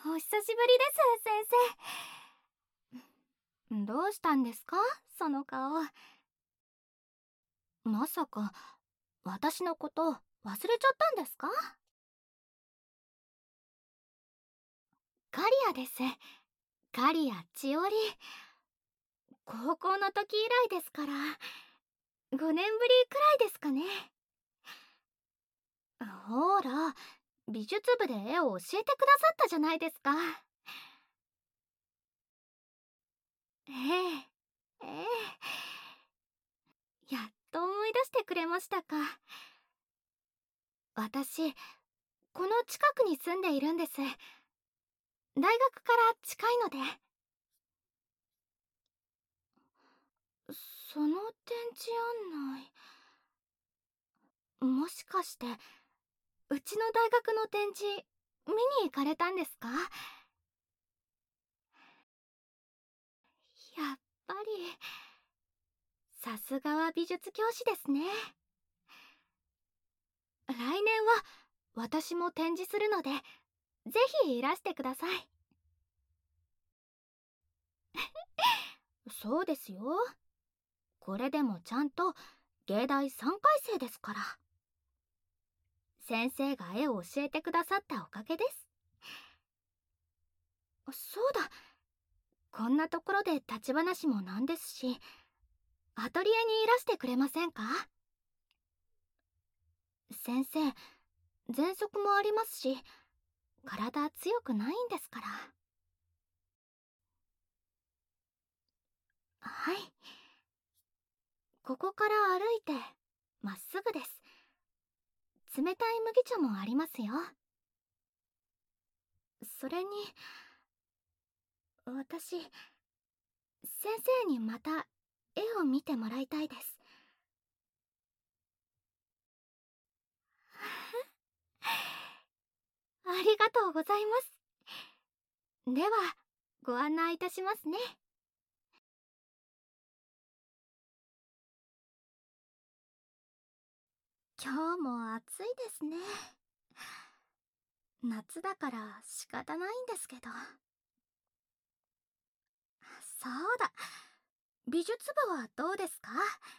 お久しぶりです、先生。どうしたんですか、その顔。まさか私のこと忘れちゃったんですか？カリアです。カリア千織。高校の時以来ですから、5年ぶりくらいですかね。ほら、美術部で絵を教えてくださったじゃないですか。ええええ、やっと思い出してくれましたか。私、この近くに住んでいるんです。大学から近いので。その展示案内、もしかしてうちの大学の展示見に行かれたんですか？やっぱり、さすがは美術教師ですね。来年は私も展示するので、ぜひいらしてください。そうですよ。これでもちゃんと芸大3回生ですから。先生が絵を教えてくださったおかげです。そうだ、こんなところで立ち話もなんですし、アトリエにいらしてくれませんか？先生、喘息もありますし、体強くないんですから。はい、ここから歩いてまっすぐです。冷たい麦茶もありますよ。それに、私、先生にまた絵を見てもらいたいです。ありがとうございます。では、ご案内いたしますね。今日も暑いですね。夏だから仕方ないんですけど。そうだ、美術部はどうですか？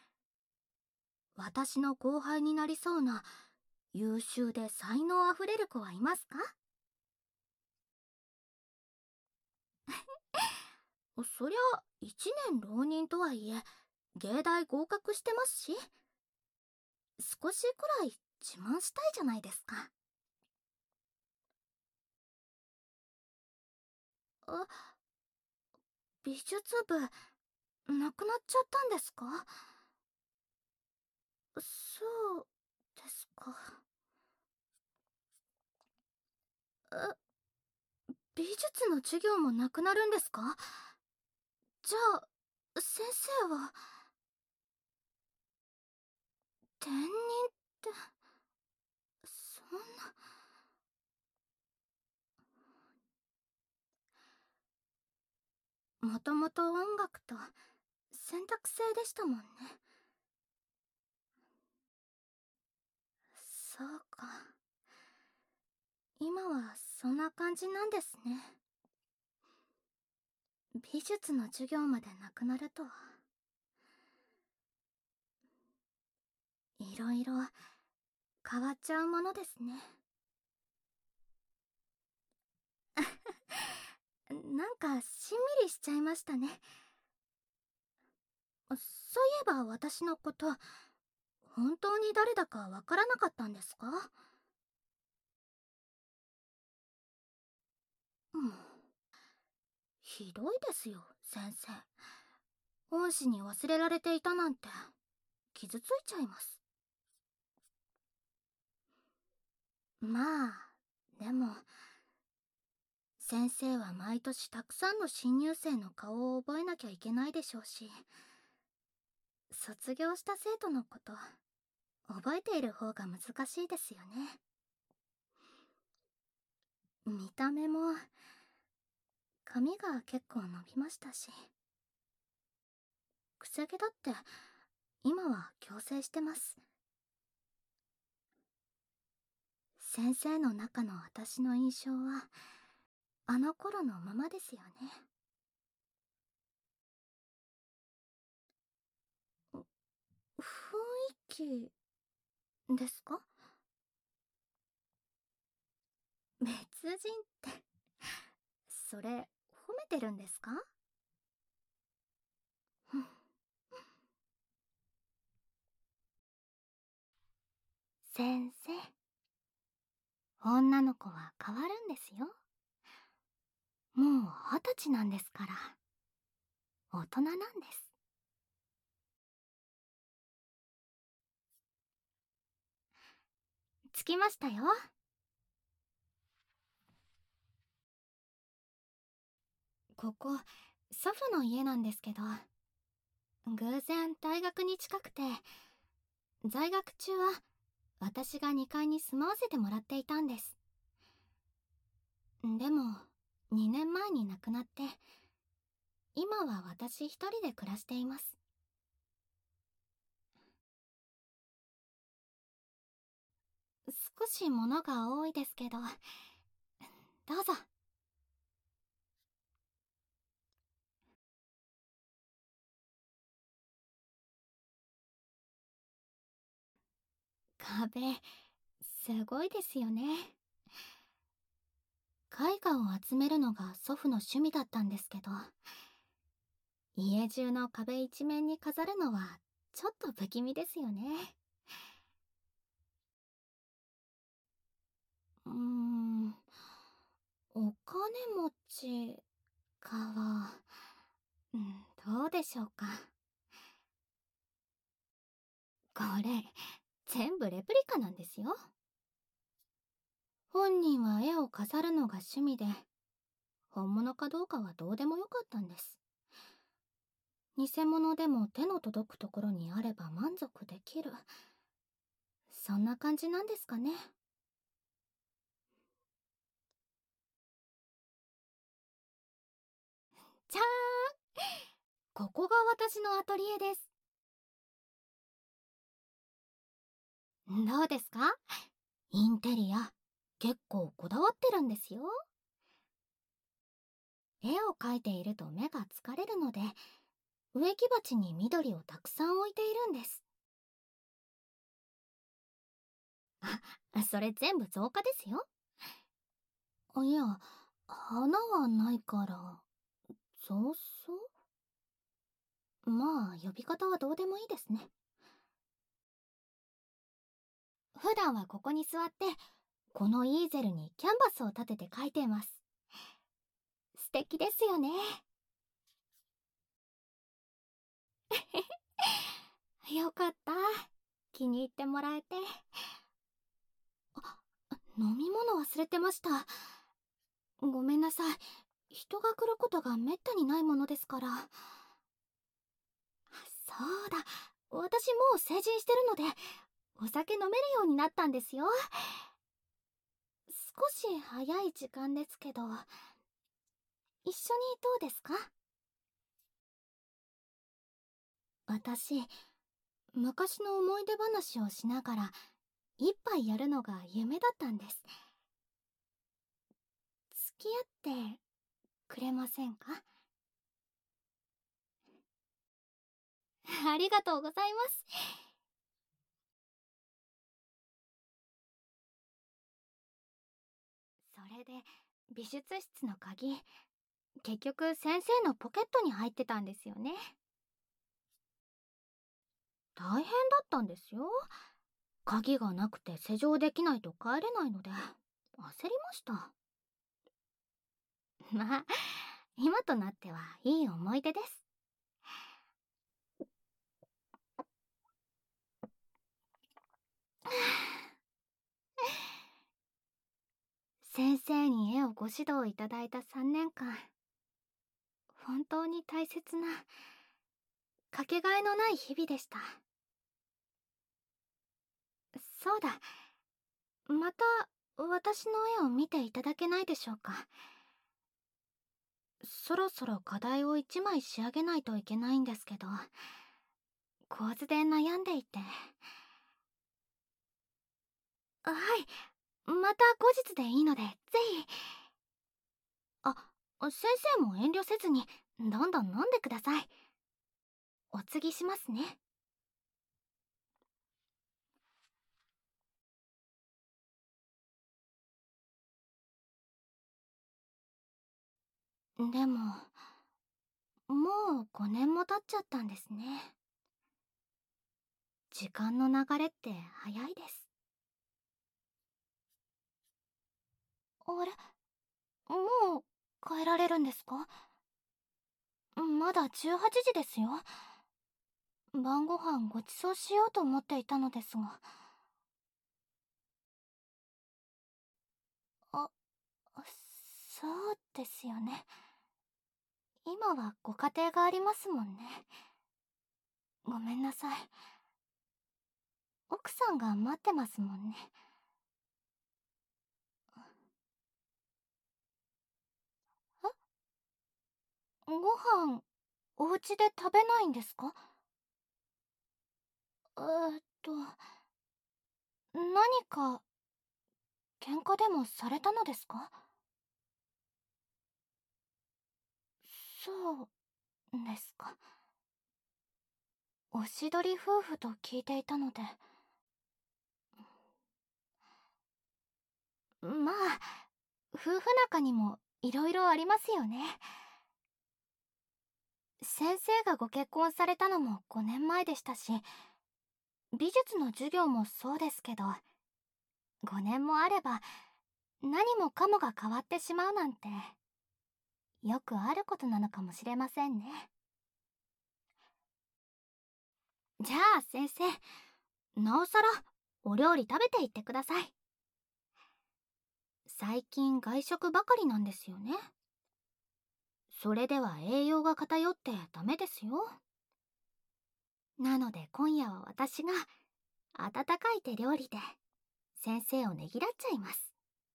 私の後輩になりそうな優秀で才能あふれる子はいますか？そりゃ1年浪人とはいえ芸大合格してますし、少しくらい自慢したいじゃないですか。あ、美術部なくなっちゃったんですか？そうですか。え、美術の授業もなくなるんですか？じゃあ先生は転任って、そんな。もともと音楽と選択制でしたもんね。そうか、今はそんな感じなんですね。美術の授業までなくなるとは。いろいろ変わっちゃうものですね。なんかしんみりしちゃいましたね。そういえば私のこと本当に誰だかわからなかったんですか？もう、ひどいですよ先生。恩師に忘れられていたなんて傷ついちゃいます。まあでも、先生は毎年たくさんの新入生の顔を覚えなきゃいけないでしょうし、卒業した生徒のこと覚えている方が難しいですよね。見た目も髪が結構伸びましたし、くせ毛だって今は矯正してます。先生の中の私の印象はあの頃のままですよね。雰囲気ですか？別人って、それ、褒めてるんですか？ふん。先生、女の子は変わるんですよ。もう20歳なんですから、大人なんです。着きましたよ。ここ、祖父の家なんですけど、偶然大学に近くて、在学中は私が2階に住まわせてもらっていたんです。でも、2年前に亡くなって、今は私一人で暮らしています。少し物が多いですけど、どうぞ。壁、すごいですよね。絵画を集めるのが祖父の趣味だったんですけど、家中の壁一面に飾るのはちょっと不気味ですよね。うーん、お金持ちかは、どうでしょうか。これ、全部レプリカなんですよ。本人は絵を飾るのが趣味で、本物かどうかはどうでもよかったんです。偽物でも手の届くところにあれば満足できる。そんな感じなんですかね。じゃーん、ここが私のアトリエです。どうですか？インテリア、結構こだわってるんですよ。絵を描いていると目が疲れるので、植木鉢に緑をたくさん置いているんです。それ全部造花ですよ。いや、花はないから、雑草？まあ、呼び方はどうでもいいですね。普段はここに座って、このイーゼルにキャンバスを立てて描いています。素敵ですよね。よかった。気に入ってもらえて。あ、飲み物忘れてました。ごめんなさい。人が来ることがめったにないものですから。そうだ。私もう成人してるので、お酒飲めるようになったんですよ。少し早い時間ですけど、一緒にどうですか？私、昔の思い出話をしながら、一杯やるのが夢だったんです。付き合ってくれませんか？ありがとうございます。それで、美術室の鍵、結局先生のポケットに入ってたんですよね。大変だったんですよ。鍵がなくて施錠できないと帰れないので、焦りました。まあ、今となってはいい思い出です。先生に絵をご指導いただいた3年間、本当に大切な、かけがえのない日々でした。そうだ、また私の絵を見ていただけないでしょうか。そろそろ課題を1枚仕上げないといけないんですけど、構図で悩んでいて。はい、また後日でいいので、ぜひ。 先生も遠慮せずにどんどん飲んでください。お継ぎしますね。でももう5年も経っちゃったんですね。時間の流れって早いです。あれ、もう帰られるんですか？まだ18時ですよ。晩ご飯ご馳走しようと思っていたのですが。あ、そうですよね。今はご家庭がありますもんね。ごめんなさい。奥さんが待ってますもんね。ご飯、お家で食べないんですか？ーっと、何か、喧嘩でもされたのですか？そうですか。おしどり夫婦と聞いていたので。まあ、夫婦仲にもいろいろありますよね。先生がご結婚されたのも5年前でしたし、美術の授業もそうですけど、5年もあれば何もかもが変わってしまうなんて、よくあることなのかもしれませんね。じゃあ先生、なおさらお料理食べていってください。最近外食ばかりなんですよね。それでは栄養が偏ってダメですよ。なので今夜は私が温かい手料理で先生をねぎらっちゃいます。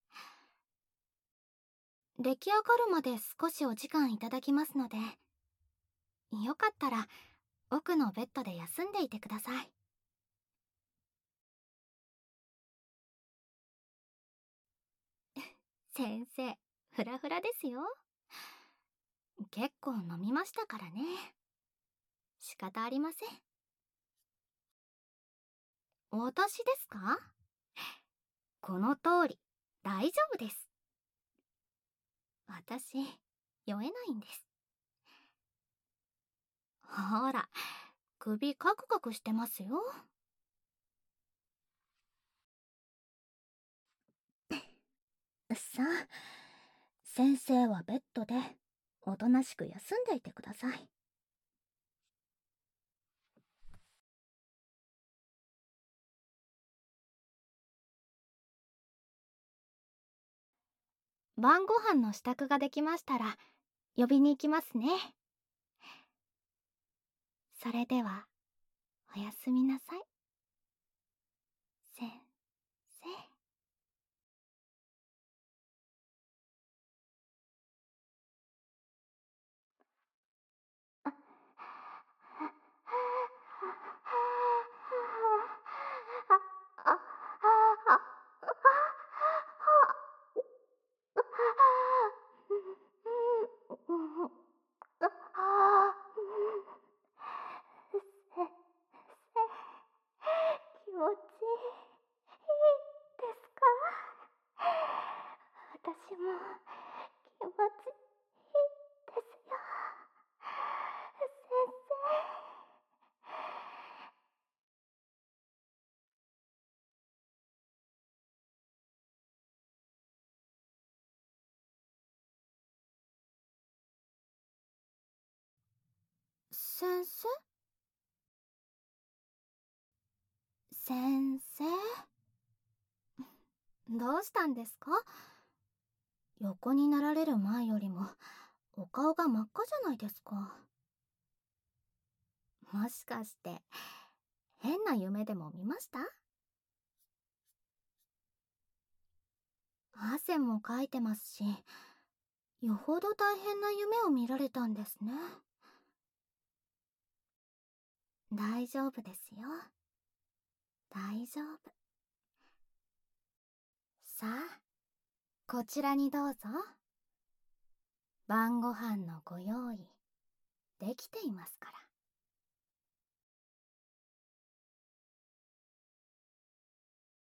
出来上がるまで少しお時間いただきますので、よかったら奥のベッドで休んでいてください。先生、フラフラですよ。結構飲みましたからね。仕方ありません。私ですか？この通り、大丈夫です。私、酔えないんです。ほら、首カクカクしてますよ。さあ、先生はベッドでおとなしく休んでいてください。晩ご飯の支度ができましたら呼びに行きますね。それではおやすみなさい、先生。気持ちいいですか？私も気持ちいいですよ、先生。先生？先生？どうしたんですか？横になられる前よりもお顔が真っ赤じゃないですか。もしかして変な夢でも見ました？汗もかいてますし、よほど大変な夢を見られたんですね。大丈夫ですよ。大丈夫。さあ、こちらにどうぞ。 晩ご飯のご用意できていますから。